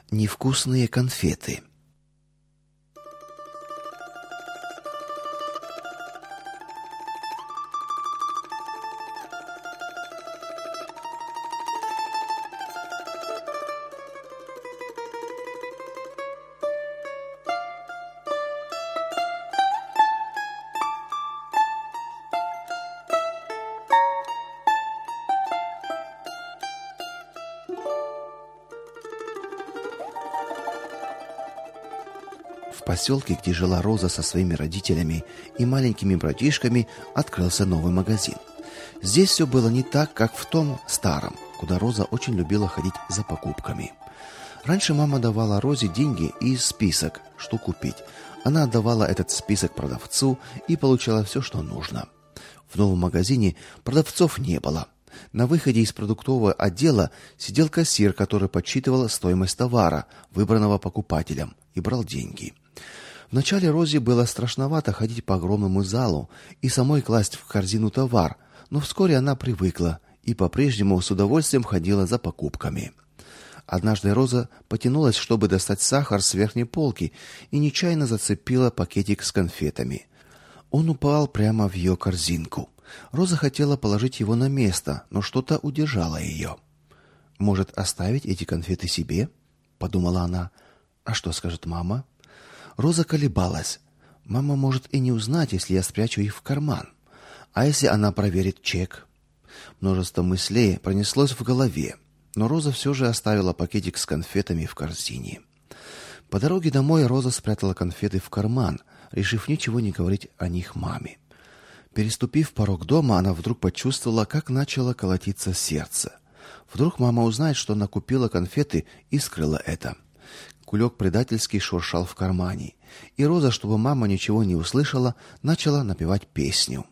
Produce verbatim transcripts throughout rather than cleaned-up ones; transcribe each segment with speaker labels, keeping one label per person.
Speaker 1: Невкусные конфеты. В поселке, где жила Роза со своими родителями и маленькими братишками, открылся новый магазин. Здесь все было не так, как в том старом, куда Роза очень любила ходить за покупками. Раньше мама давала Розе деньги и список, что купить. Она отдавала этот список продавцу и получала все, что нужно. В новом магазине продавцов не было. На выходе из продуктового отдела сидел кассир, который подсчитывал стоимость товара, выбранного покупателем, и брал деньги. Вначале Розе было страшновато ходить по огромному залу и самой класть в корзину товар, но вскоре она привыкла и по-прежнему с удовольствием ходила за покупками. Однажды Роза потянулась, чтобы достать сахар с верхней полки, и нечаянно зацепила пакетик с конфетами. Он упал прямо в ее корзинку. Роза хотела положить его на место, но что-то удержало ее. «Может, оставить эти конфеты себе?» – подумала она. «А что скажет мама?» Роза колебалась. Мама может и не узнать, если я спрячу их в карман. А если она проверит чек? Множество мыслей пронеслось в голове, но Роза все же оставила пакетик с конфетами в корзине. По дороге домой Роза спрятала конфеты в карман, решив ничего не говорить о них маме. Переступив порог дома, она вдруг почувствовала, как начало колотиться сердце. Вдруг мама узнает, что она купила конфеты, и скрыла это. Кулек предательски шуршал в кармане, и Роза, чтобы мама ничего не услышала, начала напевать песню.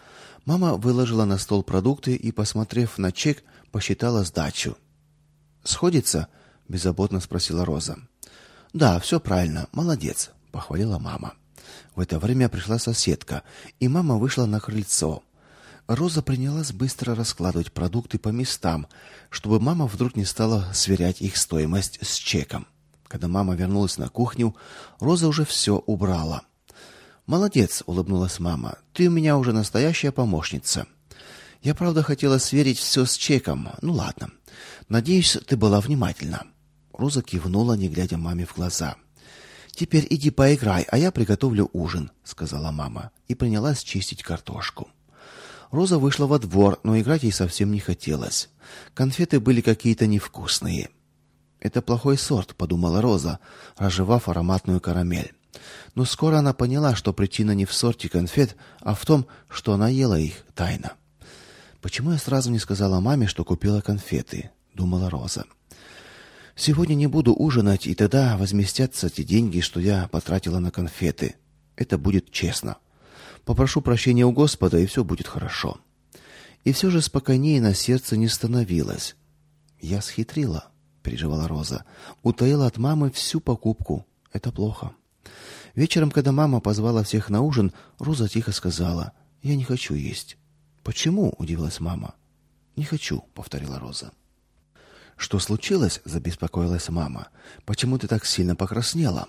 Speaker 1: Мама выложила на стол продукты и, посмотрев на чек, посчитала сдачу. «Сходится?» – беззаботно спросила Роза. «Да, все правильно, молодец», – похвалила мама. В это время пришла соседка, и мама вышла на крыльцо. Роза принялась быстро раскладывать продукты по местам, чтобы мама вдруг не стала сверять их стоимость с чеком. Когда мама вернулась на кухню, Роза уже все убрала. «Молодец», — улыбнулась мама, — «ты у меня уже настоящая помощница. Я, правда, хотела сверить все с чеком. Ну ладно. Надеюсь, ты была внимательна». Роза кивнула, не глядя маме в глаза. «Теперь иди поиграй, а я приготовлю ужин», — сказала мама, и принялась чистить картошку. Роза вышла во двор, но играть ей совсем не хотелось. Конфеты были какие-то невкусные. «Это плохой сорт», — подумала Роза, разжевав ароматную карамель. Но скоро она поняла, что причина не в сорте конфет, а в том, что она ела их тайно. «Почему я сразу не сказала маме, что купила конфеты?» — думала Роза. «Сегодня не буду ужинать, и тогда возместятся те деньги, что я потратила на конфеты. Это будет честно. Попрошу прощения у Господа, и все будет хорошо». И все же спокойнее на сердце не становилось. «Я схитрила», — переживала Роза. «Утаила от мамы всю покупку. Это плохо». Вечером, когда мама позвала всех на ужин, Роза тихо сказала: «Я не хочу есть». «Почему?» — удивилась мама. «Не хочу», — повторила Роза. «Что случилось?» — забеспокоилась мама. «Почему ты так сильно покраснела?»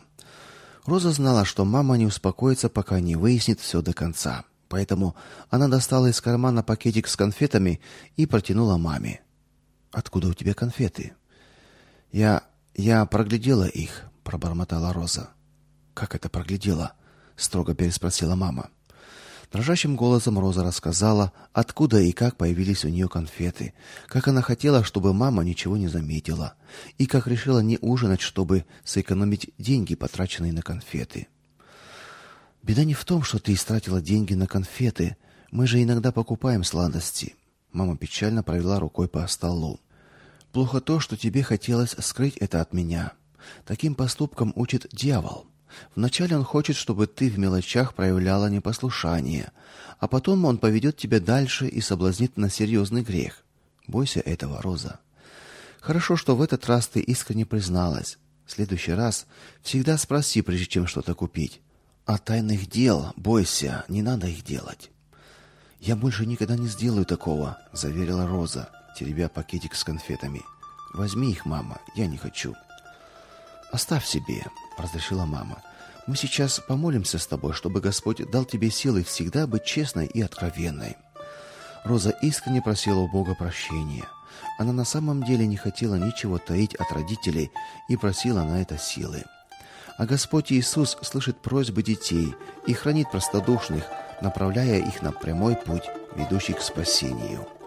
Speaker 1: Роза знала, что мама не успокоится, пока не выяснит все до конца. Поэтому она достала из кармана пакетик с конфетами и протянула маме. «Откуда у тебя конфеты?» «Я... я проглядела их», — пробормотала Роза. «Как это проглядела?» — строго переспросила мама. Дрожащим голосом Роза рассказала, откуда и как появились у нее конфеты, как она хотела, чтобы мама ничего не заметила, и как решила не ужинать, чтобы сэкономить деньги, потраченные на конфеты. «Беда не в том, что ты истратила деньги на конфеты. Мы же иногда покупаем сладости». Мама печально провела рукой по столу. «Плохо то, что тебе хотелось скрыть это от меня. Таким поступкам учит дьявол. Вначале он хочет, чтобы ты в мелочах проявляла непослушание, а потом он поведет тебя дальше и соблазнит на серьезный грех. Бойся этого, Роза. Хорошо, что в этот раз ты искренне призналась. В следующий раз всегда спроси, прежде чем что-то купить. А тайных дел бойся, не надо их делать». «Я больше никогда не сделаю такого», — заверила Роза, теребя пакетик с конфетами. «Возьми их, мама, я не хочу». «Оставь себе», — разрешила мама. «Мы сейчас помолимся с тобой, чтобы Господь дал тебе силы всегда быть честной и откровенной». Роза искренне просила у Бога прощения. Она на самом деле не хотела ничего таить от родителей и просила на это силы. А Господь Иисус слышит просьбы детей и хранит простодушных, направляя их на прямой путь, ведущий к спасению.